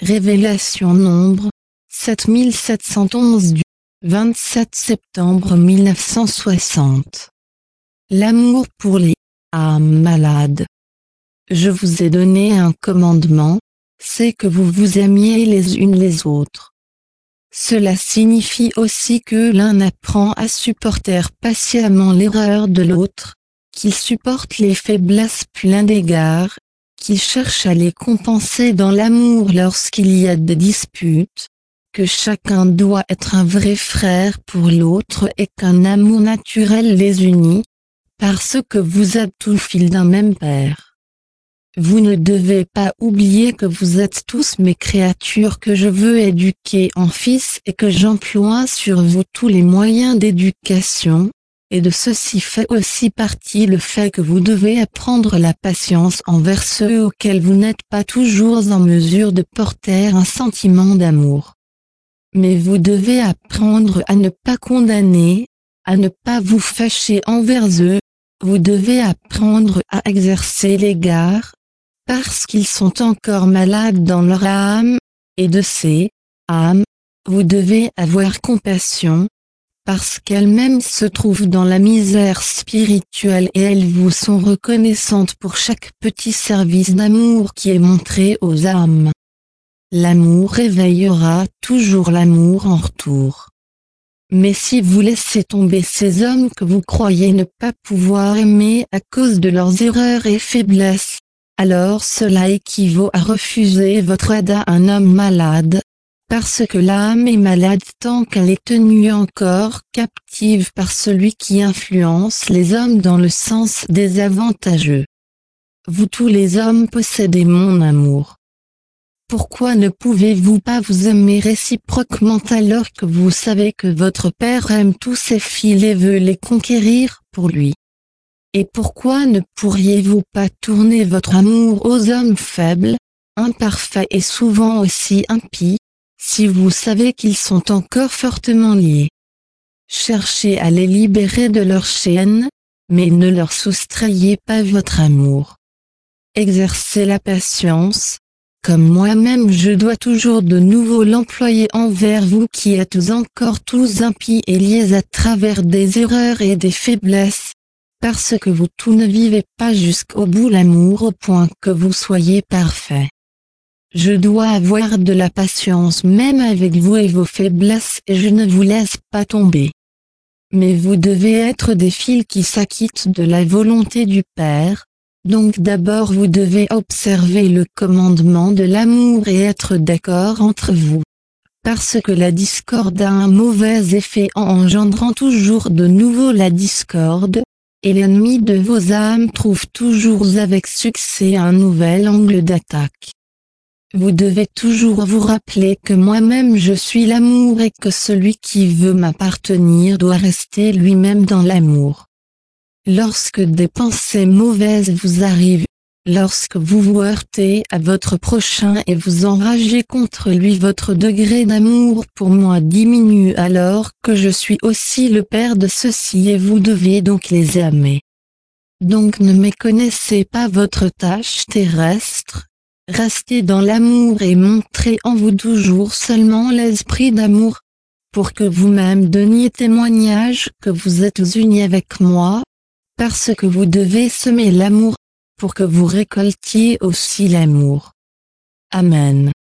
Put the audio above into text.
Révélation Nombre 7711 du 27 septembre 1960. L'amour pour les âmes malades. Je vous ai donné un commandement, c'est que vous vous aimiez les unes les autres. Cela signifie aussi que l'un apprend à supporter patiemment l'erreur de l'autre, qu'il supporte les faiblesses plein d'égards, qu'il cherche à les compenser dans l'amour lorsqu'il y a des disputes, que chacun doit être un vrai frère pour l'autre et qu'un amour naturel les unit, parce que vous êtes tous fils d'un même père. Vous ne devez pas oublier que vous êtes tous mes créatures que je veux éduquer en fils et que j'emploie sur vous tous les moyens d'éducation, et de ceci fait aussi partie le fait que vous devez apprendre la patience envers ceux auxquels vous n'êtes pas toujours en mesure de porter un sentiment d'amour. Mais vous devez apprendre à ne pas condamner, à ne pas vous fâcher envers eux, vous devez apprendre à exercer l'égard, parce qu'ils sont encore malades dans leur âme, et de ces âmes, vous devez avoir compassion, parce qu'elles-mêmes se trouvent dans la misère spirituelle et elles vous sont reconnaissantes pour chaque petit service d'amour qui est montré aux âmes. L'amour réveillera toujours l'amour en retour. Mais si vous laissez tomber ces hommes que vous croyez ne pas pouvoir aimer à cause de leurs erreurs et faiblesses, alors cela équivaut à refuser votre aide à un homme malade, parce que l'âme est malade tant qu'elle est tenue encore captive par celui qui influence les hommes dans le sens désavantageux. Vous tous les hommes possédez mon amour. Pourquoi ne pouvez-vous pas vous aimer réciproquement alors que vous savez que votre Père aime tous ses fils et veut les conquérir pour lui? Et pourquoi ne pourriez-vous pas tourner votre amour aux hommes faibles, imparfaits et souvent aussi impies, si vous savez qu'ils sont encore fortement liés? Cherchez à les libérer de leurs chaînes, mais ne leur soustrayez pas votre amour. Exercez la patience, comme moi-même je dois toujours de nouveau l'employer envers vous qui êtes encore tous impies et liés à travers des erreurs et des faiblesses, parce que vous tous ne vivez pas jusqu'au bout l'amour au point que vous soyez parfaits. Je dois avoir de la patience même avec vous et vos faiblesses et je ne vous laisse pas tomber. Mais vous devez être des fils qui s'acquittent de la volonté du Père, donc d'abord vous devez observer le commandement de l'amour et être d'accord entre vous. Parce que la discorde a un mauvais effet en engendrant toujours de nouveau la discorde, et l'ennemi de vos âmes trouve toujours avec succès un nouvel angle d'attaque. Vous devez toujours vous rappeler que moi-même je suis l'amour et que celui qui veut m'appartenir doit rester lui-même dans l'amour. Lorsque des pensées mauvaises vous arrivent, lorsque vous vous heurtez à votre prochain et vous enragez contre lui, votre degré d'amour pour moi diminue alors que je suis aussi le Père de ceux-ci et vous devez donc les aimer. Donc ne méconnaissez pas votre tâche terrestre, restez dans l'amour et montrez en vous toujours seulement l'esprit d'amour, pour que vous-même donniez témoignage que vous êtes unis avec moi, parce que vous devez semer l'amour, pour que vous récoltiez aussi l'amour. Amen.